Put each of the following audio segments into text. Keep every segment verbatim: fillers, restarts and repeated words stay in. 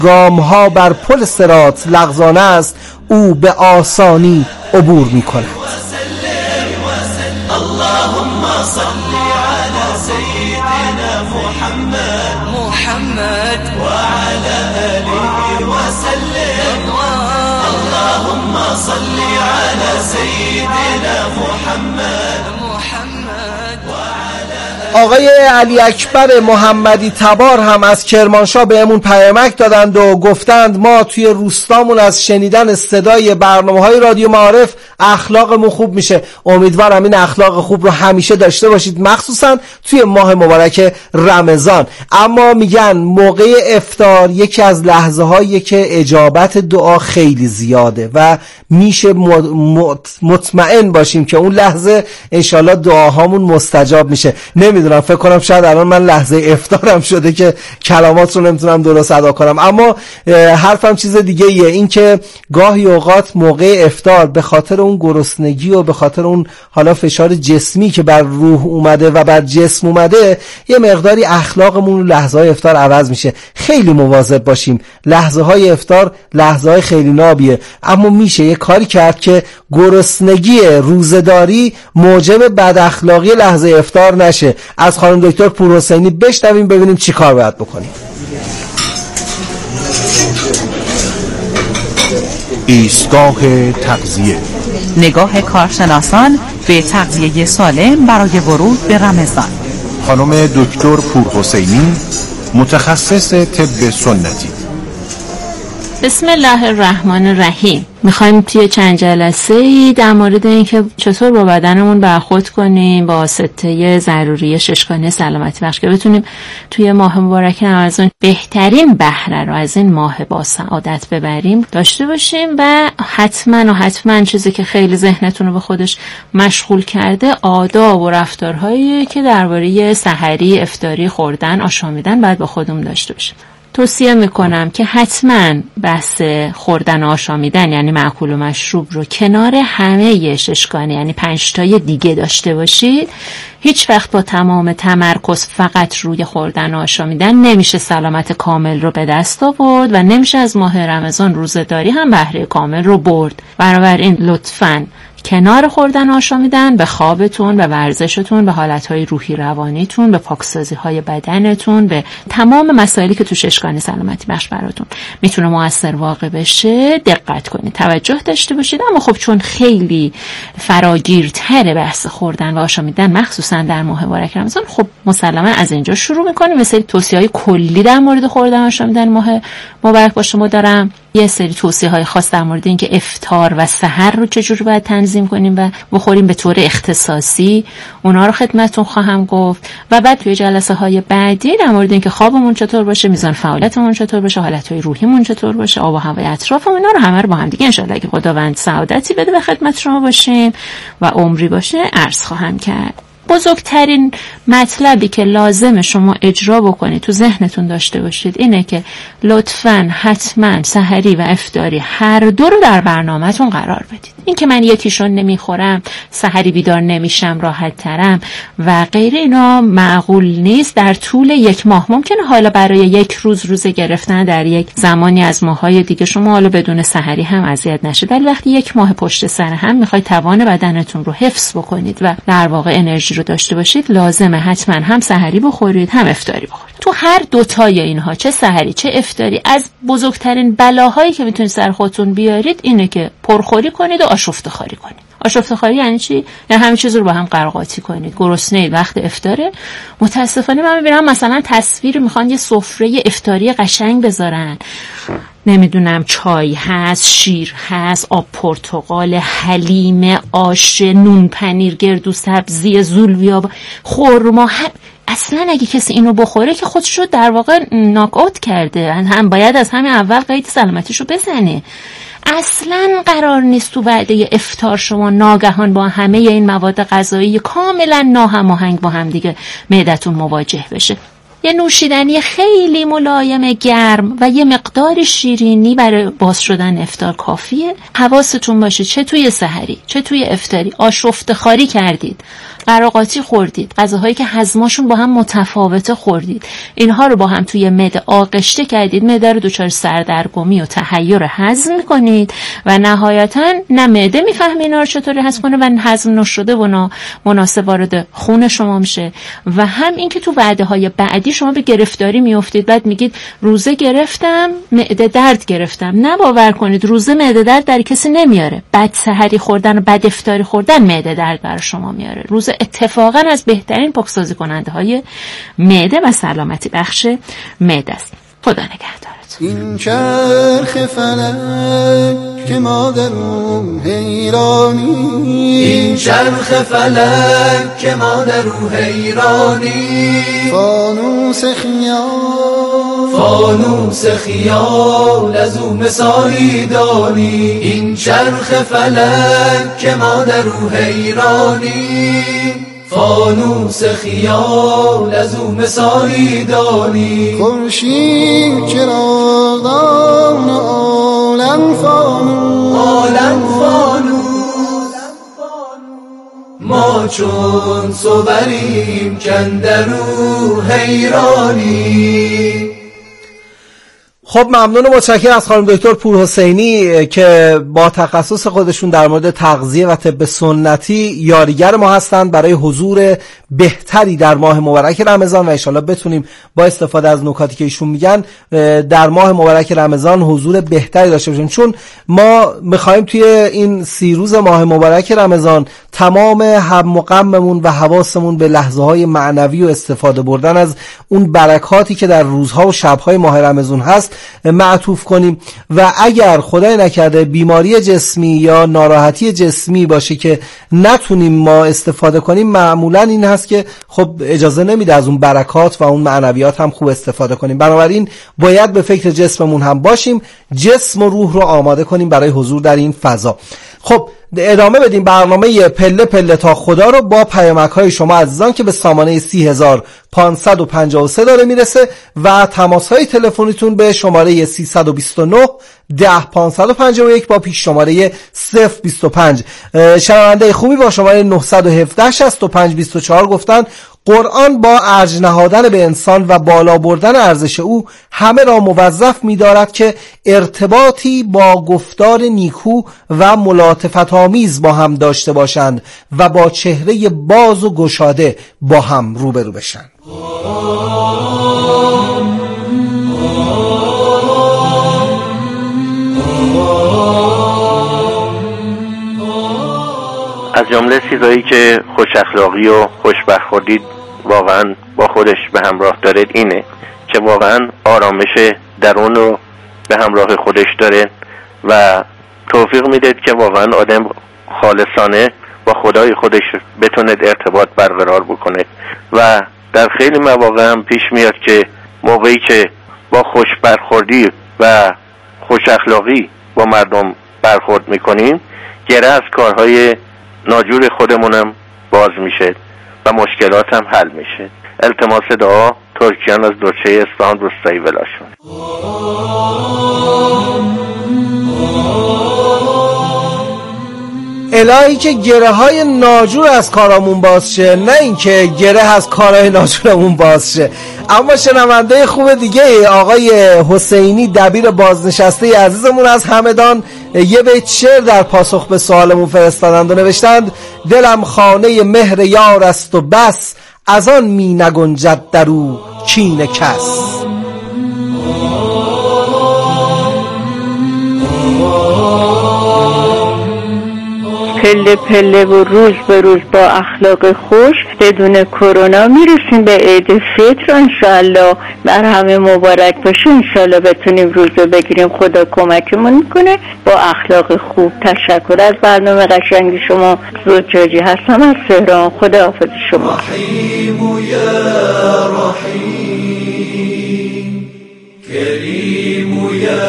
گامها بر پل صراط لغزانه است، او به آسانی عبور می کند. اللهم صل على سيدنا محمد محمد وعلى آله وسلم. اللهم صل على سيدنا محمد محمد وعلى آقای علی اکبر محمدی تبار هم از کرمانشاه بهمون پیامک دادند و گفتند ما توی روستامون از شنیدن صدای برنامه‌های رادیو معارف اخلاقمون خوب میشه. امیدوارم این اخلاق خوب رو همیشه داشته باشید، مخصوصا توی ماه مبارک رمضان. اما میگن موقع افطار یکی از لحظه هایی که اجابت دعا خیلی زیاده و میشه مطمئن باشیم که اون لحظه انشالله دعاهامون مستجاب میشه. نمیدونم، فکر کنم شاید الان من لحظه افطارم شده که کلمات رو نمیتونم درست ادا کنم، اما حرفم چیز دیگه ایه، این که گاهی اوقات موقع افطار به خاطر اون گرسنگی و به خاطر اون حالا فشار جسمی که بر روح اومده و بر جسم اومده یه مقداری اخلاقمون لحظه های افطار عوض میشه. خیلی مواظب باشیم. لحظه های افطار لحظه های خیلی نابیه، اما میشه یه کاری کرد که گرسنگی روزداری موجب بد اخلاقی لحظه افطار نشه. از خانم دکتر پورحسینی بشنویم ببینیم چی کار باید بکنیم. ایستگاه تغذیه، نگاه کارشناسان به تغذیه سالم برای ورود به رمضان. خانم دکتر پورحسینی، متخصص طب سنتی. بسم الله الرحمن الرحیم. میخوایم توی چند جلسه در مورد اینکه چطور با بدنمون برخورد کنیم با سته ضروری ششگانه سلامتی بخش که بتونیم توی ماه مبارک رمضان بهترین بهره رو از این ماه با سعادت ببریم داشته باشیم. و حتما و حتما چیزی که خیلی ذهنتون رو به خودش مشغول کرده آداب و رفتارهایی که درباره سحری، افطاری، خوردن، آشامیدن باید با خودمون داشته باشیم. توصیه میکنم که حتما بحث خوردن و آشامیدن یعنی مأکول و مشروب رو کنار همه ششگانه یعنی پنج تای دیگه داشته باشید. هیچ وقت با تمام تمرکز فقط روی خوردن و آشامیدن نمیشه سلامت کامل رو به دست آورد و نمیشه از ماه رمضان روزه‌داری هم بهره کامل رو برد. بنابراین لطفاً کنار خوردن و آشامیدن به خوابتون، به ورزشتون، به حالتهای روحی روانیتون، به پاکسازی‌های بدنتون، به تمام مسائلی که تو ششگانه سلامتی بخش براتون میتونه مؤثر واقع بشه دقت کنید، توجه داشته باشید. اما خب چون خیلی فراگیرتره بحث خوردن و آشامیدن مخصوصا در ماه مبارک رمضان، خب مسلما از اینجا شروع میکنیم. یه سری توصیه‌های کلی در مورد خوردن و آشامیدن ماه مبارک با شما دارم. یه سری توصیه‌های خاص در مورد اینکه افطار و سحر رو چجوری باید تنظیم کنیم و بخوریم به طور اختصاصی، اونا رو خدمتتون خواهم گفت. و بعد توی جلسه‌های بعدی در مورد اینکه خوابمون چطور باشه، میزان فعالیتمون چطور باشه، حالت‌های روحیمون چطور باشه، آب و هوای اطرافمون، اینا رو همه رو با هم دیگه ان شاءالله که خداوند سعادتی بده به خدمت شما باشیم و عمری باشه عرض خواهم کرد. بزرگترین مطلبی که لازم شما اجرا بکنید تو ذهنتون داشته باشید اینه که لطفاً حتما سحری و افطاری هر دو رو در برنامه‌تون قرار بدید. این که من یکیشون نمیخورم، سحری بیدار نمیشم، راحت ترم و غیره، اینا معقول نیست. در طول یک ماه ممکنه حالا برای یک روز روزه گرفتن در یک زمانی از ماهای دیگه شما حالا بدون سحری هم اذیت نشید، ولی وقتی یک ماه پشت سر هم میخواید توان بدنتون رو حفظ بکنید و در واقع انرژی رو داشته باشید، لازمه حتما هم سحری بخورید هم افطاری بخورید. تو هر دوتای اینها، چه سحری چه افطاری، از بزرگترین بلاهایی که میتونید سر خودتون بیارید اینه که پرخوری کنید و آشفته خوری کنید. آشفته خوری یعنی چی؟ یعنی همه چیز رو با هم قرقاتی کنید. گرسنه‌اید وقت افطاره، متاسفانه من میبینم مثلا تصویر میخوان یه سفره افطاری قشنگ بذارن، نمیدونم چای هست، شیر هست، آب پرتقال، حلیم، آش، نون پنیر، گردو سبزی، زولویا، خرما. اصلا اگه کسی اینو بخوره که خودش رو در واقع ناک اوت کرده، هم باید از همین اول قید سلامتیشو بزنه. اصلا قرار نیست تو وعده افطار شما ناگهان با همه این مواد غذایی کاملا ناهماهنگ با هم دیگه معدتون مواجه بشه. یه نوشیدنی خیلی ملایم گرم و یه مقدار شیرینی برای باز شدن افطار کافیه. حواستون باشه چه توی سحری چه توی افطاری آشفته خواری کردید، قراقاتی خوردید، غذاهایی که هضمشون با هم متفاوته خوردید، اینها رو با هم توی معده آغشته کردید، معده رو دچار سردرگمی و تحیر هضم می‌کنید و نهایتاً نه معده می‌فهمه اینا رو چطوری هضم کنه و هضم نشده و مناسب وارد خون شما میشه و هم این که تو وعده‌های بعدی شما به گرفتاری میافتید، بعد میگید روزه گرفتم معده درد گرفتم. نه باور کنید روزه معده درد در کسی نمیاره، بد سحری خوردن و بد افطاری خوردن معده درد برای شما میاره. روزه اتفاقا از بهترین پاکسازی کننده های معده و سلامتی بخش معده است. خدا نگهدارتون. این چرخ فلک که ما در اون حیرانی، این چرخ فلک که ما در اون حیرانی، فانوس خیال فانوس خیال از اون مثالی دانی، این چرخ فلک که ما در اون حیرانی، فانوس خیال از او مثالی دانی، خورشید چراغان عالم فانوس، عالم فانوس، ما چون صبریم کندرو حیرانی. خب ممنون و متشکرم از خانم دکتر پورحسینی که با تخصص خودشون در مورد تغذیه و طب سنتی یاریگر ما هستند برای حضور بهتری در ماه مبارک رمضان و انشالله بتونیم با استفاده از نکاتی که ایشون میگن در ماه مبارک رمضان حضور بهتری داشته باشیم، چون ما میخوایم توی این سی روز ماه مبارک رمضان تمام هم و غممون و حواسمون به لحظه های معنوی و استفاده بردن از اون برکاتی که در روزها و شبهای ماه رمضان هست معطوف کنیم و اگر خدای نکرده بیماری جسمی یا ناراحتی جسمی باشه که نتونیم ما استفاده کنیم، معمولا این هست که خب اجازه نمیده از اون برکات و اون معنویات هم خوب استفاده کنیم. بنابراین باید به فکر جسممون هم باشیم، جسم و روح رو آماده کنیم برای حضور در این فضا. خب ادامه بدیم برنامه پله پله تا خدا رو با پیامک های شما عزیزان که به سامانه سی هزار پانصد و پنجاه و سه داره میرسه و تماس های تلفنیتون به شماره سیصد و بیست و نه ده پانصد و پنجاه و یک با پیش شماره صفر بیست و پنج. شنونده خوبی با شماره نهصد و هفده شصت و پنج بیست و چهار گفتن قرآن با ارج نهادن به انسان و بالا بردن ارزش او همه را موظف می‌دارد که ارتباطی با گفتار نیکو و ملاطفت آمیز با هم داشته باشند و با چهره باز و گشاده با هم روبرو بشن. از جمله چیزایی که خوش اخلاقی و خوش برخوردی واقعا با خودش به همراه داره اینه که واقعا آرامش درون رو به همراه خودش داره و توفیق میده که واقعا آدم خالصانه با خدای خودش بتونه ارتباط برقرار بکنه و در خیلی مواقع هم پیش میاد که موقعی که با خوش برخوردی و خوش اخلاقی با مردم برخورد میکنیم گره از کارهای ناجور خودمونم باز میشه و مشکلات هم حل میشه. التماس دعا ترکیان از دوچه اصفهان روستایی ولاشون. الهی که گره های ناجور از کارامون باز شه، نه اینکه گره از کارهای ناجورمون باز شه. اما شنونده خوب دیگه آقای حسینی دبیر بازنشسته عزیزمون از همدان یه بیت شعر در پاسخ به سوالمون فرستادند و نوشتند دلم خانه مهر یار است و بس، از آن می نگنجد در او کین کس. پله پله و روز به روز با اخلاق خوش بدون کرونا میرسیم به عید فطر انشاءالله. بر همه مبارک باشه، انشاءالله بتونیم روزه بگیریم. خدا کمکمون میکنه با اخلاق خوب. تشکر از برنامه قشنگی شما. زوجاجی هستم از تهران. خدا حافظ شما. رحیم یا رحیم، کریم یا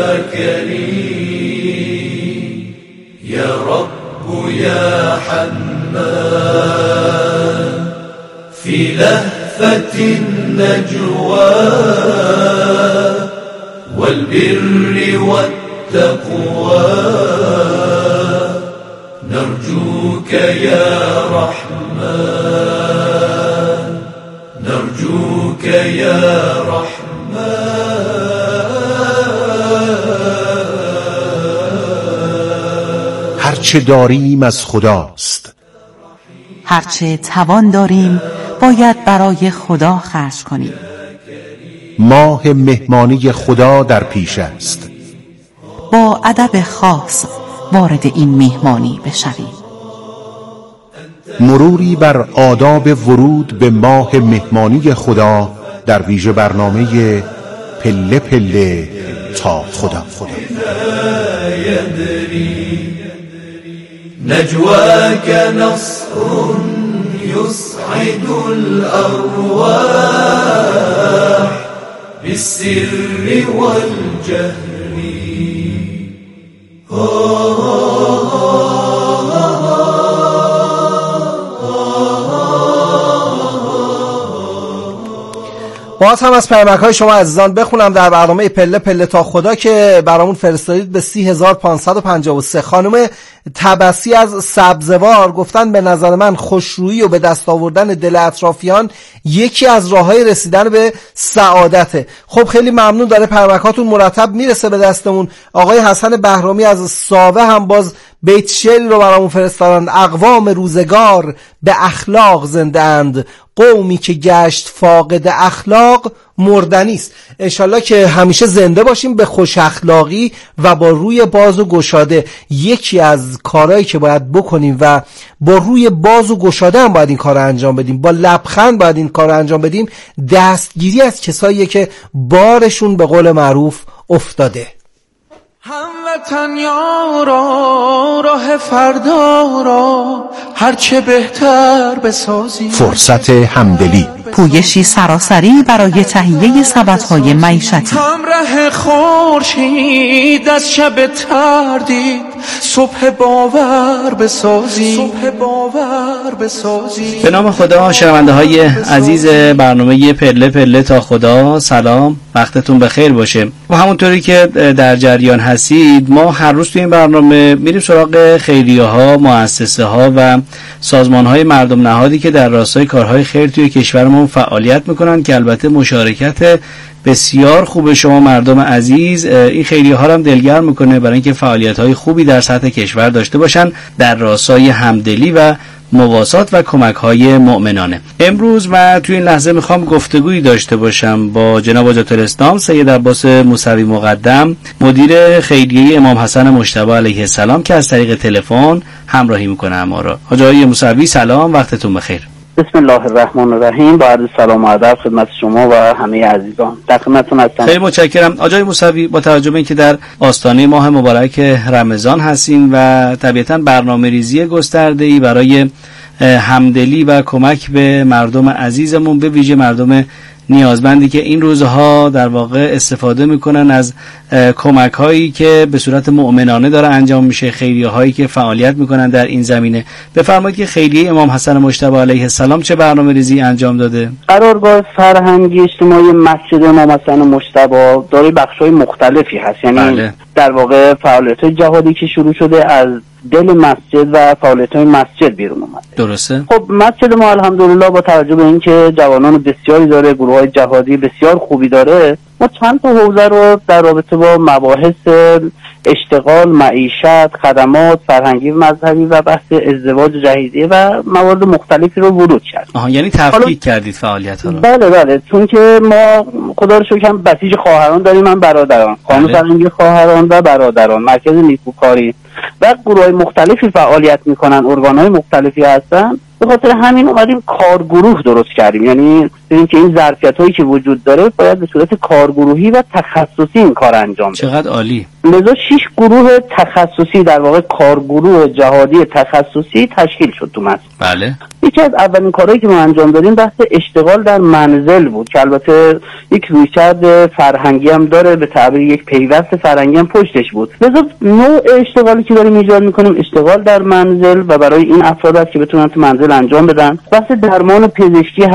کریم، یا رب يا حنان في لهفة النجوى والبر والتقوى نرجوك يا رحمن نرجوك يا رحمن هرچه داریم از خداست، هرچه توان داریم باید برای خدا خرج کنیم. ماه مهمانی خدا در پیش است، با ادب خاص وارد این مهمانی بشویم. مروری بر آداب ورود به ماه مهمانی خدا در ویژه برنامه پله پله تا خدا. خدا نجواك نصر يصعد الأرواح بالسر والجهر باز هم از پیامک های شما عزیزان بخونم در برنامه پله پله تا خدا که برامون فرستادید به سی هزار پانصد و پنجاه و سه. خانم تبسی از سبزوار گفتن به نظر من خوشرویی و به دست آوردن دل اطرافیان یکی از راههای رسیدن به سعادته. خب خیلی ممنون، داره پیامکاتون مرتب میرسه به دستمون. آقای حسن بهرامی از ساوه هم باز بیت شعری رو برامون فرستادن: اقوام روزگار به اخلاق زنده اند، قومی که گشت فاقد اخلاق مردنی است. انشالله که همیشه زنده باشیم به خوش اخلاقی و با روی باز و گشاده. یکی از کارهایی که باید بکنیم و با روی باز و گشاده هم باید این کار رو انجام بدیم، با لبخند باید این کار رو انجام بدیم، دستگیری از کسایی که بارشون به قول معروف افتاده. هموطن یارا راه فردا را هرچه بهتر بسازیم. فرصت همدلی، پویشی سراسری برای تهیه سبدهای معیشتی. همراه خورشید از شب تردید صبح باور بسازیم. صبح باور بسازیم. به نام خدا. شنونده های عزیز برنامه پله پله تا خدا، سلام، وقتتون بخیر باشه. و همونطوری که در جریان هستید ما هر روز توی این برنامه میریم سراغ خیریه ها، مؤسسه ها و سازمان های مردم نهادی که در راستای کارهای خیر توی کشورمون فعالیت میکنن که البته مشارکت بسیار خوب شما مردم عزیز این خیریه ها هم دلگرم میکنه برای اینکه فعالیت های خوبی در سطح کشور داشته باشن در راستای همدلی و مواسات و کمک های مؤمنانه. امروز من توی این لحظه میخوام گفتگویی داشته باشم با جناب حاجت الاسلام سید عباس موسوی مقدم، مدیر خیریه امام حسن مجتبی علیه السلام که از طریق تلفن همراهی میکنه ما را. حاج موسوی سلام، وقتتون بخیر. بسم الله الرحمن الرحیم. با عرض سلام و ادب خدمت شما و همه عزیزان، در خدمتتون هستم. خیلی متشکرم آقای موسوی. با توجه به اینکه در آستانه ماه مبارک رمضان هستین و طبیعتاً برنامه‌ریزی گسترده‌ای برای همدلی و کمک به مردم عزیزمون، به ویژه مردم نیازمندی که این روزها در واقع استفاده میکنن از کمک هایی که به صورت مؤمنانه داره انجام میشه، خیریه هایی که فعالیت میکنن در این زمینه. بفرمایید که خیریه امام حسن مجتبی علیه السلام چه برنامه‌ریزی انجام داده؟ قرارگاه فرهنگی اجتماعی مسجد امام حسن مجتبی داره بخش‌های مختلفی هست، یعنی بله. در واقع فعالیت جهادی که شروع شده از دل مسجد و فعالیت‌های مسجد بیرون اومده. درسته. خب مسجد ما الحمدلله با توجه به اینکه جوانان بسیاری داره، گروه‌های جهادی بسیار خوبی داره، ما چند تا حوزه رو در رابطه با مباحث اشتغال، معیشت، خدمات فرهنگی و مذهبی و بحث ازدواج جهیزیه و موارد مختلفی رو ورود کردیم. آها، یعنی تفکیک کردید فعالیت‌ها رو. بله بله، چون که ما خدا رو شکر بسیج خواهران داریم، من برادران، خانم فرهنگی خواهران و برادران، مرکز نیکوکاری و گروه‌های مختلفی فعالیت میکنن، ارگان‌های مختلفی هستن. به خاطر همین اومدیم کارگروه درست کردیم، یعنی ببینیم که این ظرفیت‌هایی که وجود داره باید به صورت کارگروهی و تخصصی این کار انجام بشه. چقدر عالی. لذا شش گروه تخصصی، در واقع کارگروه جهادی تخصصی تشکیل شد تو مسجد. بله. یکی از اولین کارهایی که ما انجام دادیم بحث اشتغال در منزل بود که البته یک رویکرد فرهنگی هم داره، به تعبیر یک پیوست فرهنگی هم پشتش بود. لذا نوع اشتغالی که داریم ایجاد می‌کنیم اشتغال در منزل و برای این افراد است که بتونن تو منزل انجام بدن. بحث درمان پزشکی هست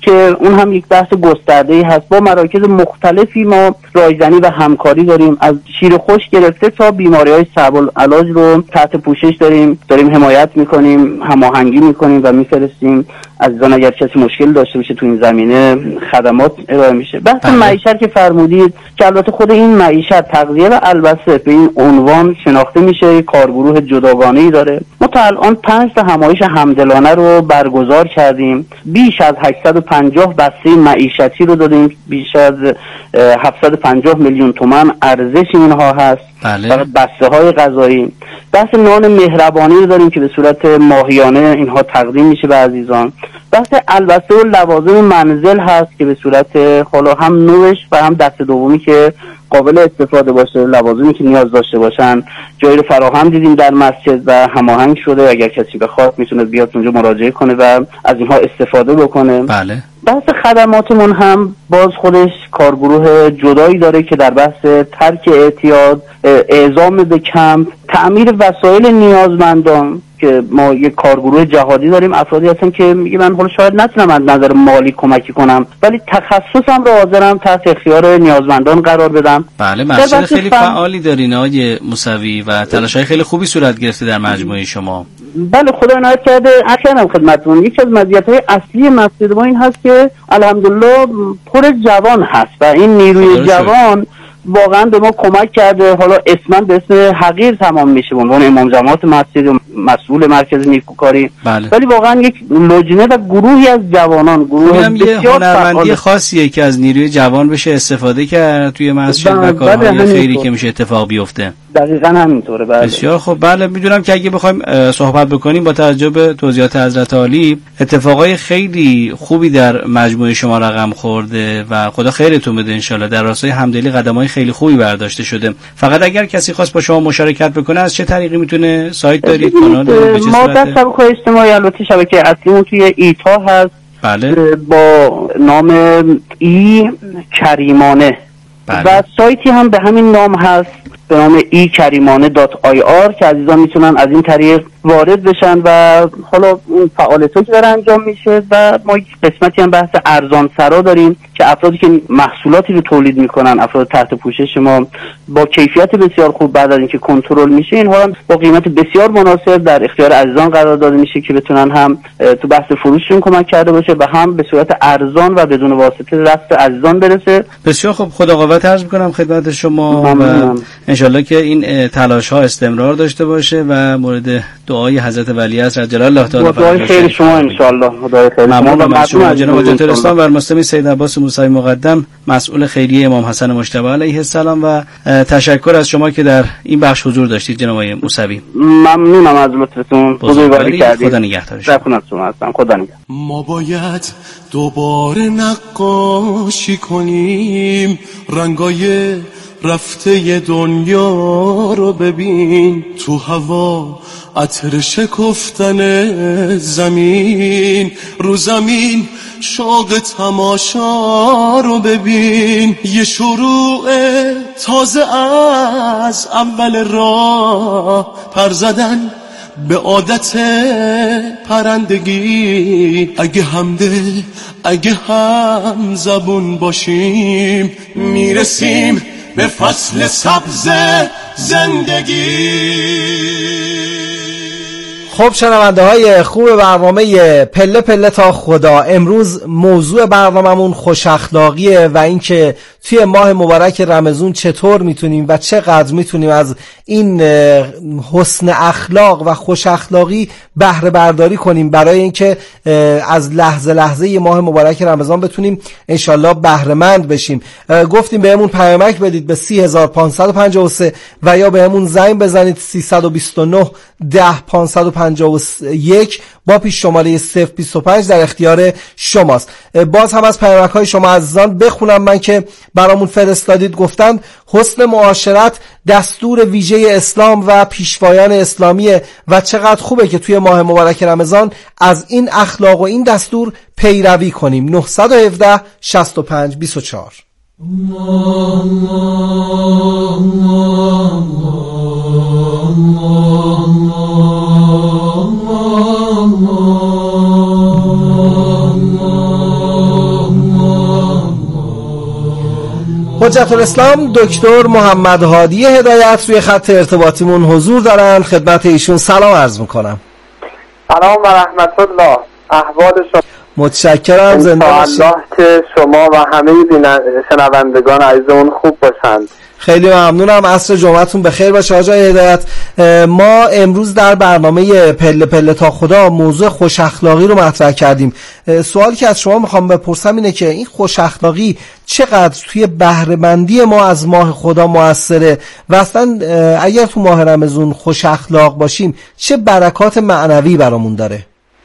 که اون هم یک بحث گسترده‌ای هست. با مراکز مختلفی ما رایزنی و همکاری داریم، از شیر خوش گرفته تا بیماری‌های صعب العلاج رو تحت پوشش داریم داریم حمایت می‌کنیم، هماهنگی می‌کنیم و می‌فرستیم. عزیزان اگر کسی مشکل داشته باشه تو این زمینه خدمات ارائه میشه. بحث بله. معیشت که فرمودید که البته خود این معیشت تغذیه و البته به این عنوان شناخته میشه، کارگروه جداگانه‌ای داره. ما تا الان پنج تا همایش همدلانه رو برگزار کردیم، بیش از هشتصد و پنجاه بسته معیشتی رو دادیم، بیش از هفتصد و پنجاه میلیون تومان ارزش اینها هست. بله. بسته های غذایی. بحث نان مهربانی رو داریم که به صورت ماهیانه اینها تقدیم میشه به عزیزان. بحث البسته و لوازم منزل هست که به صورت حالا هم نوش و هم دست دومی که قابل استفاده باشه، لوازمی که نیاز داشته باشن جایی رو فراهم دیدیم در مسجد و هماهنگ شده، اگر کسی بخواد میتونه بیاد اونجا مراجعه کنه و از اینها استفاده بکنه. بله. بحث خدماتمون هم باز خودش کارگروه جدایی داره که در بحث ترک اعتیاد، اعزام به کمپ، تعمیر وسایل نیازمندان که ما یک کارگروه جهادی داریم. افرادی هستن که میگه من حالا شاید نتونم از نظر مالی کمکی کنم ولی تخصصم رو حاضرم تحت اختیار نیازمندان قرار بدم. بله، مسئله خیلی فن... فعالی دارین آقای موسوی و تلاش‌های خیلی خوبی صورت گرفته در مجموعه شما. بله، خدا عنایت کرده. اصلا خدمتتون یکی از مزیت‌های اصلی مسجد ما این هست که الحمدلله پر جوان هست و این نیروی جوان واقعا به ما کمک کرده. حالا اسمن به اسم حقیر تمام میشه به عنوان امام جماعت مسجد و مسئول مرکز نیکوکاری، بله. ولی واقعا یک لجنه و گروهی از جوانان، گروه بسیار هنرمندی خاصیه که از نیروی جوان بشه استفاده کرد توی مسجد و کارهای خیری که میشه اتفاق بیفته. دقیقاً همینطوره. بله. بسیار خب. بله، میدونم که اگه بخوایم صحبت بکنیم با توجه به توضیحات حضرت عالی، اتفاقای خیلی خوبی در مجموعه شما رقم خورده و خدا خیرتون بده ان شاءالله. در راستای همدلی قدم‌های خیلی خوبی برداشته شده. فقط اگر کسی خواست با شما مشارکت بکنه از چه طریقی میتونه؟ سایت دارید، کانال دارید؟ ما در شبکه‌های اجتماعی البته شبکه اصلیمون توی ایتا هست. بله. با نام ای کریمانه. بله. و سایتی هم به همین نام هست به نام ای کریمانه دات آی آر که عزیزان میتونن از این طریق وارد بشن و حالا اون فعالیتایی که داره انجام میشه. و ما یک قسمتی هم بحث ارزان سرا داریم که افرادی که محصولاتی رو تولید میکنن، افراد تحت پوشش ما، با کیفیت بسیار خوب بعد از اینکه کنترل میشه اینها هم با قیمت بسیار مناسب در اختیار عزیزان قرار داده میشه که بتونن هم تو بحث فروششون کمک کرده باشه و هم به صورت ارزان و بدون واسطه دست عزیزان برسه. بسیار خوب، خدا قوت عرض میکنم خدمت شما و انشالله که این تلاش ها استمرار داشته باشه و مورد دعای حضرت ولیعصر عجل الله تعالی دعای خیر شما ان شاء الله. خدای خیر شما. جناب حاج اسلام و مستمع سید عباس موسوی مقدم، مسئول خیریه امام حسن مجتبی علیه السلام، و تشکر از شما که در این بخش حضور داشتید جناب آقای موسوی. ممنونم از لطفتون. بزرگواری کردید. خدا نگهدار شما. شما هستم. خدا نگهدار. ما باید دوباره نقاشی کنیم، رنگای رفته دنیا رو ببین، تو هوا عطر شکفتن زمین، رو زمین شوق تماشا رو ببین، یه شروع تازه از اول راه، پر زدن به عادت پرندگی، اگه همدل اگه هم زبون باشیم میرسیم به فصل سبز زندگی. خب شنونده های خوب برنامه پله پله تا خدا، امروز موضوع برنامه‌مون خوش اخلاقیه و اینکه توی ماه مبارک رمضان چطور میتونیم و چقدر میتونیم از این حسن اخلاق و خوش اخلاقی بهره برداری کنیم برای اینکه از لحظه لحظه ماه مبارک رمضان بتونیم انشالله بهره مند بشیم. گفتیم بهمون پیامک بدید به سی هزار پانصد و پنجاه و سه و یا بهمون زنگ بزنید سیصد و بیست و نه ده پانصد و پنجاه و یک با پیش شماره صفر بیست و پنج در اختیار شماست. باز هم از پیامک های شما عزیزان بخونم من که برامون فرستادید. گفتن حسن معاشرت دستور ویژه اسلام و پیشوایان اسلامیه و چقدر خوبه که توی ماه مبارک رمضان از این اخلاق و این دستور پیروی کنیم. نه یک هفت شصت و پنج بیست و چهار. حجت الاسلام دکتر محمد هادی هدایت روی خط ارتباطیمون حضور دارن. خدمت ایشون سلام عرض میکنم. سلام و رحمت الله. احوال شما؟ متشکرم. زنده باشید. الله که شما و همه شنوندگان عزیزمون خوب باشند. خیلی ممنونم. عصر جمعتون بخیر باشه آقای هدایت. ما امروز در برنامه پله پله تا خدا موضوع خوش اخلاقی رو مطرح کردیم. سوالی که از شما میخوام بپرسم اینه که این خوش اخلاقی چقدر توی بهره مندی ما از ماه خدا موثره و اصلا اگر تو ماه رمضان خوش اخلاق باشیم چه برکات معنوی برامون داره؟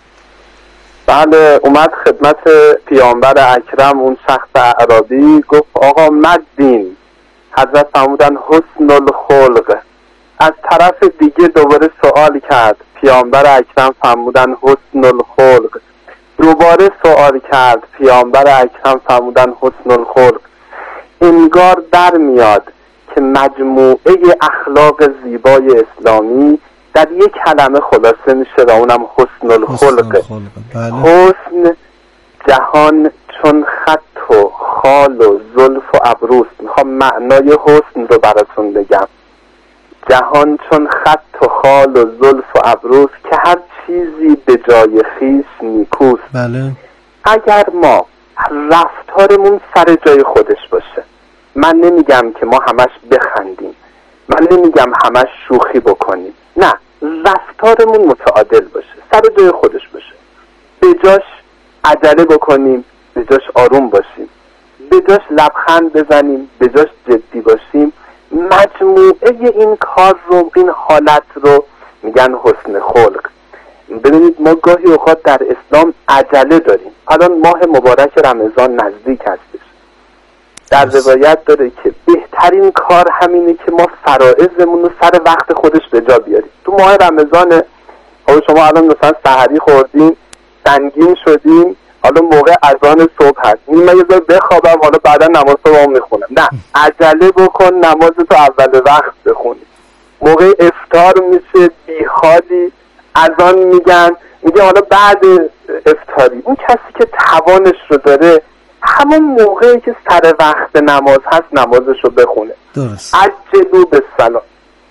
بله، اومد خدمت پیامبر اکرم اون شخص اعرابی گفت آقا مدین. حضرت فرمودن حسن الخلق. از طرف دیگه دوباره سوال کرد. پیامبر اکرم فرمودن حسن الخلق. دوباره سوال کرد. پیامبر اکرم فرمودن حسن الخلق. انگار در میاد که مجموعه اخلاق زیبای اسلامی در یک کلمه خلاصه میشه و اونم حسن الخلق. حسن جهان چون خط و خال و زلف و ابروست. میخوام معنای حسن رو براتون بگم. جهان چون خط و خال و زلف و ابروست که هر چیزی به جای خیش نیکوست. بله. اگر ما رفتارمون سر جای خودش باشه، من نمیگم که ما همش بخندیم، من نمیگم همش شوخی بکنیم، نه، رفتارمون متعادل باشه، سر جای خودش باشه، به جاش عجله بکنیم، به جاش آروم باشیم، به جاش لبخند بزنیم، به جاش جدی باشیم، مجموعه این کار رو، این حالت رو میگن حسن خلق. ببینید ما گاهی اوقات در اسلام عجله داریم. الان ماه مبارک رمضان نزدیک هستش. در روایت داره که بهترین کار همینه که ما فرائضمون رو سر وقت خودش به جا بیاریم. تو ماه رمضان شما الان مثلا سحری خوردین، سنگین شدین، حالا موقع اذان صبح هست، من یه ذره بخوابم، حالا بعدا نماز صبحم میخونم. نه، عجله بکن نماز تو اول وقت بخونی. موقع افطار میشه بیخالی، اذان میگن، میگه حالا بعد افطاری. اون کسی که توانش رو داره همون موقعی که سر وقت نماز هست نمازش رو بخونه. درست. عجلو به سلام.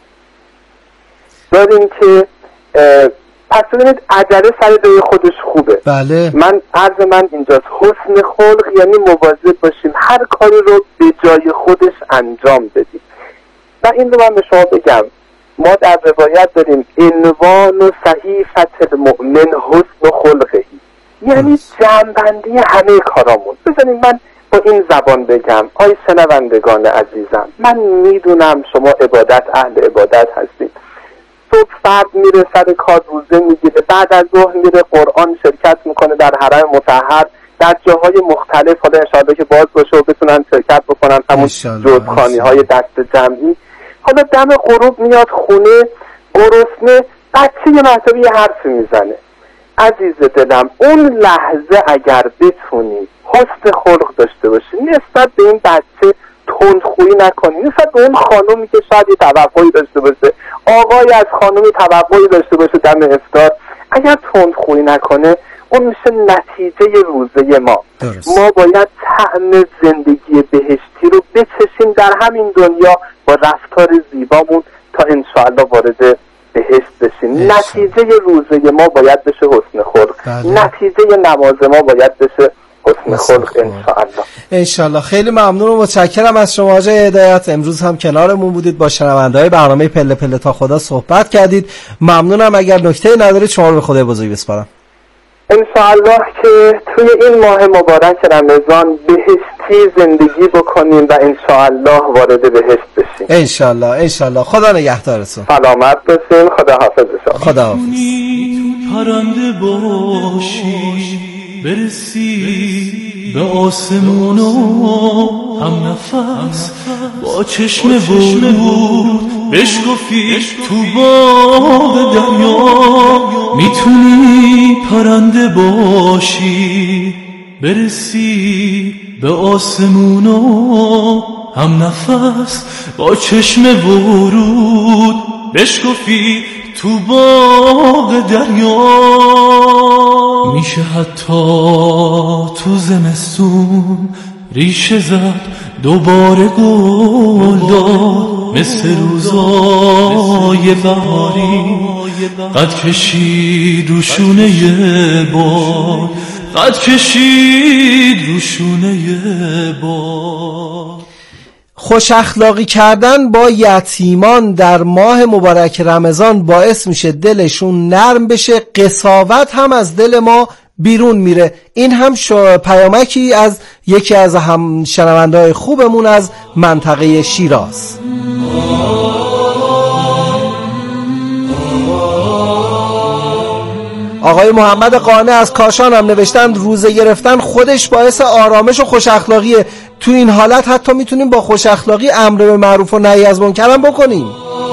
داریم که پس ببینید عجله سر جای خودش خوبه. بله. من عرض من اینجاست حسن خلق یعنی مواظب باشیم هر کاری رو به جای خودش انجام بدیم. و این رو من به شما بگم، ما در روایت داریم عنوان و صحیفت المؤمن حسن خلقه، یعنی جمع‌بندی همه کارامون. بذارید من با این زبان بگم، آی شنوندگان عزیزم، من میدونم شما عبادت اهل عبادت هستید. صبح فرد میره سر کار روزه میگیره، بعد از ظهر میره قرآن شرکت میکنه در حرم مطهر، در جاهای مختلف، حالا انشاءالله که باز باشه و بتونن شرکت بکنن همون جزخانی های دست جمعی. حالا دم غروب میاد خونه گرسنه، بچه یه مرتبه یه حرفی میزنه. عزیز دلم اون لحظه اگر بتونی حسن خلق داشته باشی، نسبت به این بچه تندخویی نکنی، نسبت به اون خانومی که شاید یه توقعی داشته باشه، آقای از خانومی توقعی داشته باشه دم افطار، اگر تندخویی نکنه، اون میشه نتیجه روزه ما. درست. ما باید طعم زندگی بهشتی رو بچشیم در همین دنیا با رفتار زیبامون تا انشاءالله وارد بهشت بشیم. نتیجه روزه ما باید بشه حسن خلق. بله. نتیجه نماز ما باید بشه حسن خلق انشاءالله. انشاءالله. خیلی ممنون و متشکرم از شما آقای هدایت. امروز هم کنارمون بودید، با شنونده‌های برنامه پله پله تا خدا صحبت کردید. ممنونم. اگر نکته‌ای ندارید شما رو به خدای بزرگ بسپارم. انشاءالله که توی این ماه مبارک رمضان بهشتی زندگی بکنیم و انشاءالله وارد بهشت بشیم. انشاءالله. انشاءالله. خدا نگهدارتون. سلامت باشین. خدا حافظ شما. خدا حافظ. پرنده باشی برسی به آسمون و هم نفس با چشم ورود بشکفی تو باغ دریا. میتونی پرنده باشی برسی به آسمون و هم نفس با چشم ورود بشکفی تو باغ دریا. میشه حتی تو زمستون ریشه زد دوباره گل داد مثل روزای بهاری قد کشید روشونه باد قد کشید روشونه باد. خوش اخلاقی کردن با یتیمان در ماه مبارک رمضان باعث میشه دلشون نرم بشه، قساوت هم از دل ما بیرون میره. این هم پیامکی از یکی از هم شنونده‌های خوبمون از منطقه شیراز. آقای محمد قانع از کاشان هم نوشتند روزه گرفتن خودش باعث آرامش و خوش اخلاقیه. تو این حالت حتی میتونیم با خوش اخلاقی امر به معروف و نهی از منکر هم بکنیم.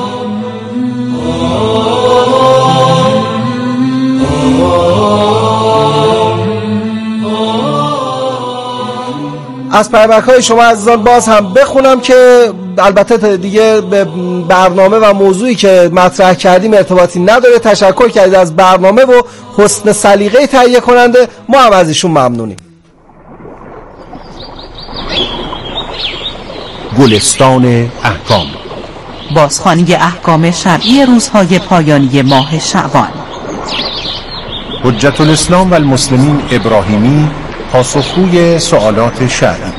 از پیامک‌های شما عزیزان باز هم بخونم که البته دیگه به برنامه و موضوعی که مطرح کردیم ارتباطی نداره. تشکر کردید از برنامه و حسن سلیقه تهیه کننده، ما هم از ایشون ممنونیم. گلستان احکام، بازخوانی احکام شرعی روزهای پایانی ماه شعبان. حجت الاسلام و المسلمین ابراهیمی پاسخگوی سوالات شرعی.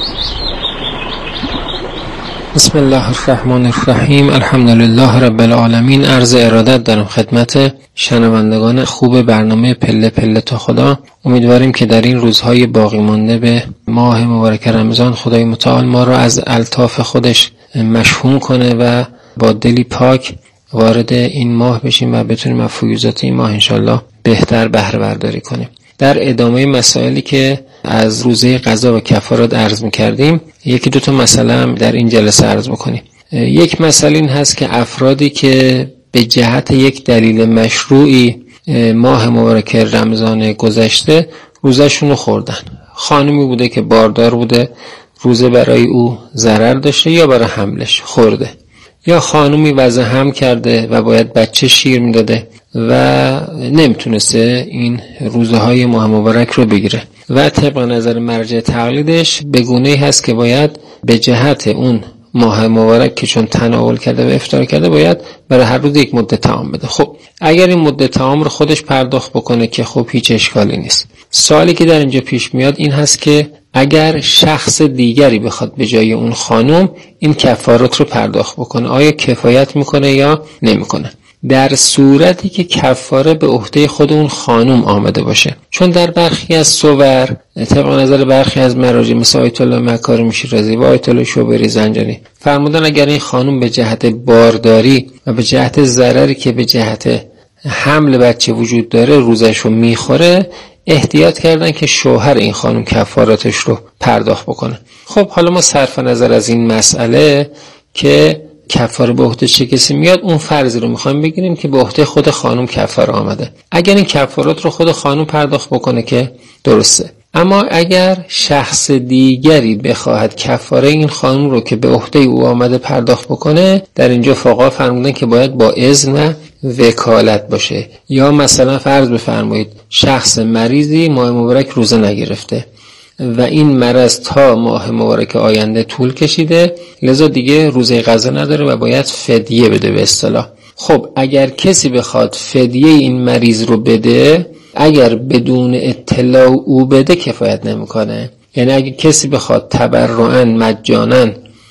بسم الله الرحمن الرحیم. الحمدلله رب العالمین. عرض ارادت دارم خدمت شنوندگان خوب برنامه پله پله تا خدا. امیدواریم که در این روزهای باقی مانده به ماه مبارک رمضان خدای متعال ما را از الطاف خودش مشحون کنه و با دلی پاک وارد این ماه بشیم و بتونیم از فیوضات این ماه انشالله بهتر بهره برداری کنیم. در ادامه مسائلی که از روزه قضا و کفارات عرض می‌کردیم، یکی دو تا مسئله هم در این جلسه عرض می‌کنیم. یک مسئله این هست که افرادی که به جهت یک دلیل مشروعی ماه مبارک رمضان گذشته روزشون رو خوردن، خانمی بوده که باردار بوده، روزه برای او ضرر داشته یا برای حملش خورده، یا خانمی وضع هم کرده و باید بچه شیر میداده و نمیتونسته این روزه های ماه مبارک رو بگیره و طبق نظر مرجع تقلیدش به گونه‌ای هست که باید به جهت اون ماه مبارک که چون تناول کرده و افطار کرده باید برای هر روز یک مدت طعام بده. خب اگر این مدت طعام رو خودش پرداخت بکنه که خب هیچ اشکالی نیست. سوالی که در اینجا پیش میاد این هست که اگر شخص دیگری بخواد به جای اون خانم این کفارات رو پرداخت بکنه، آیا کفایت میکنه یا نمیکنه؟ در صورتی که کفاره به عهده خود اون خانم آمده باشه، چون در برخی از صور طبق نظر برخی از مراجع مثل آیت الله مکارم شیرازی و آیت الله شوبری زنجانی فرمودن اگر این خانم به جهت بارداری و به جهت ضرری که به جهت حمل بچه وجود داره روزش رو میخوره، احتیاط کردن که شوهر این خانم کفاراتش رو پرداخت بکنه. خب حالا ما صرف نظر از این مسئله که کفاره به عهده چه کسی میاد، اون فرضی رو میخوایم بگیریم که به عهده خود خانم کفاره آمده. اگر این کفارات رو خود خانم پرداخت بکنه که درسته، اما اگر شخص دیگری بخواهد کفاره این خانم رو که به عهده او آمده پرداخت بکنه، در اینجا فقها فرمودن که باید با اذن و وکالت باشه. یا مثلا فرض بفرمایید شخص مریضی ماه مبارک روزه نگرفته و این مرض تا ماه مبارک آینده طول کشیده، لذا دیگه روزه قضا نداره و باید فدیه بده به اصطلاح. خب اگر کسی بخواد فدیه این مریض رو بده، اگر بدون اطلاع او بده کفایت نمیکنه. یعنی اگر کسی بخواد تبرعاً مجاناً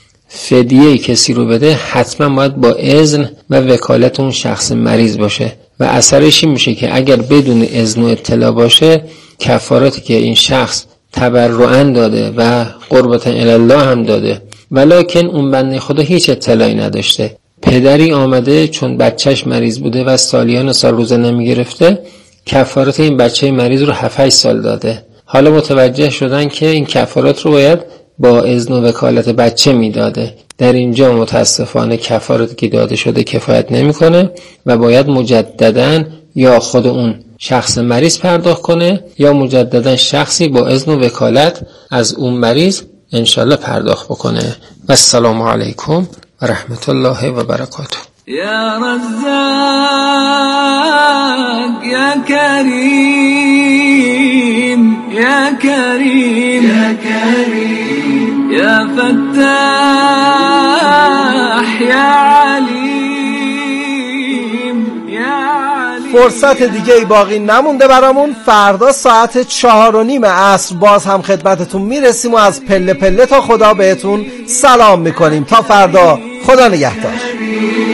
فدیه کسی رو بده، حتما باید با اذن و وکالت اون شخص مریض باشه و اثرش این میشه که اگر بدون اذن و اطلاع باشه، کفاراتی که این شخص تبرعاً داده و قربتا الی الله هم داده ولکن اون بنده خدا هیچ اطلاعی نداشته، پدری آمده چون بچهش مریض بوده و سالیان سال روزه نمی گرفته، کفارات این بچه مریض رو هفت هشت سال داده، حالا متوجه شدن که این کفارات رو باید با اذن و وکالت بچه میداده. در اینجا متاسفانه کفاراتی که داده شده کفایت نمیکنه و باید مجدداً یا خود اون شخص مریض پرداخت کنه یا مجددا شخصی با اذن و وکالت از اون مریض انشالله پرداخت بکنه. و السلام علیکم و رحمت الله و برکاته. یا رزاق یا کریم یا کریم یا کریم يا فتاح يا عليم يا عليم. فرصت دیگه ای باقی نمونده برامون. فردا ساعت چهار و نیم عصر باز هم خدمتتون میرسیم و از پله پله تا خدا بهتون سلام میکنیم. تا فردا، خدا نگهدار.